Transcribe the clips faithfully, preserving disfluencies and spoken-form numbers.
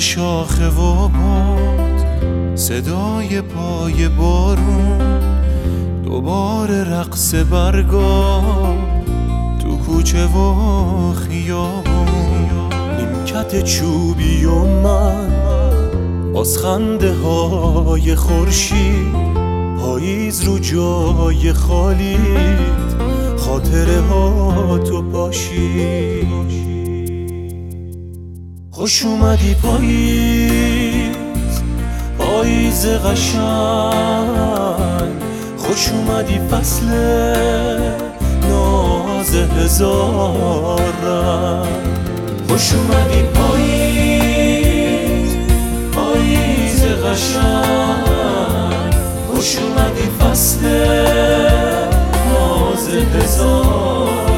شاخه و باد، صدای پای بارون، دوباره رقص برگا تو کوچه و خیابون. نیمکت چوبی و من باز خنده های خورشید، پاییز رو جای خالیت خاطره ها تو پاشید. خوش اومدی پاییز، پاییز قشنگ، خوش اومدی فصل ناز هزار رنگ. خوش اومدی پاییز، پاییز قشنگ، خوش اومدی فصل ناز هزار رنگ.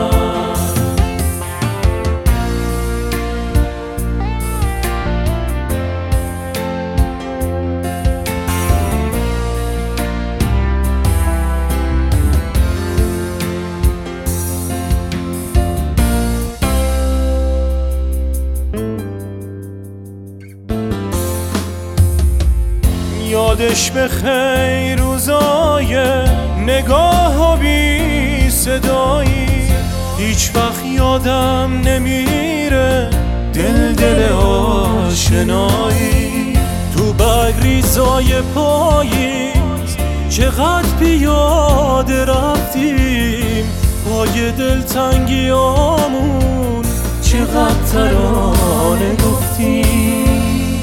یادش به خیر روزای نگاه و بی صدایی، هیچ وقت یادم نمیره دل دل آشنایی. تو بگریزای پاییز چقدر پیاده رفتیم، پای دلتنگیامون چقدر ترانه گفتیم.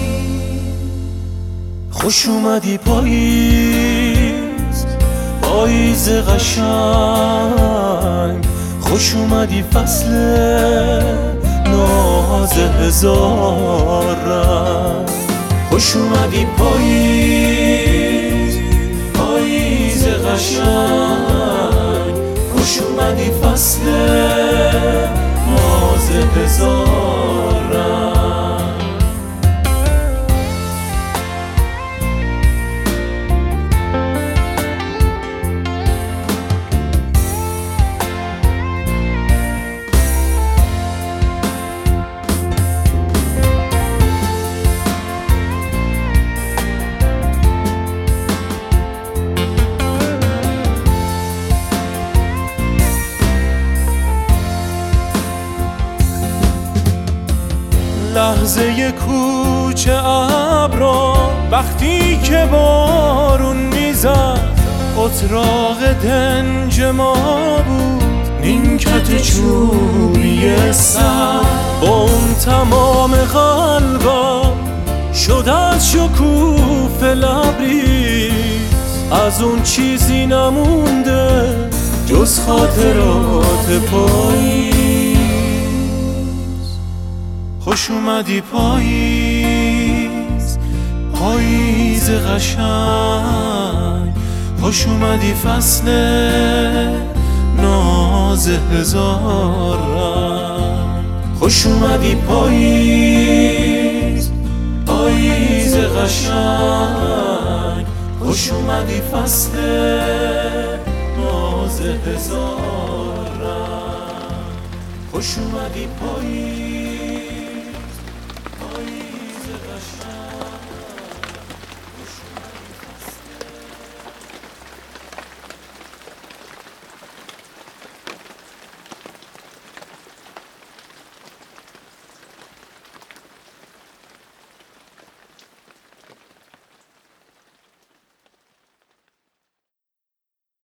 خوش اومدی پاییز، پاییز قشنگ، خوش اومدی فصل ناز هزار رنگ. خوش اومدی پاییز، پاییز قشنگ، خوش اومدی فصل ناز هزار رنگ. لحظه کوچه ابرا وقتی که بارون میزد، اتراق دنج ما بود نیمکت چوبی سر. با اون تمام قلبم شد از شکوفه لبریز، از اون چیزی نمونده جز خاطرات پاییز. خوش اومدی پاییز، پاییز قشنگ، خوش اومدی فصل ناز هزار رنگ. خوش اومدی پاییز، پاییز قشنگ، خوش اومدی فصل ناز هزار رنگ. خوش اومدی پاییز.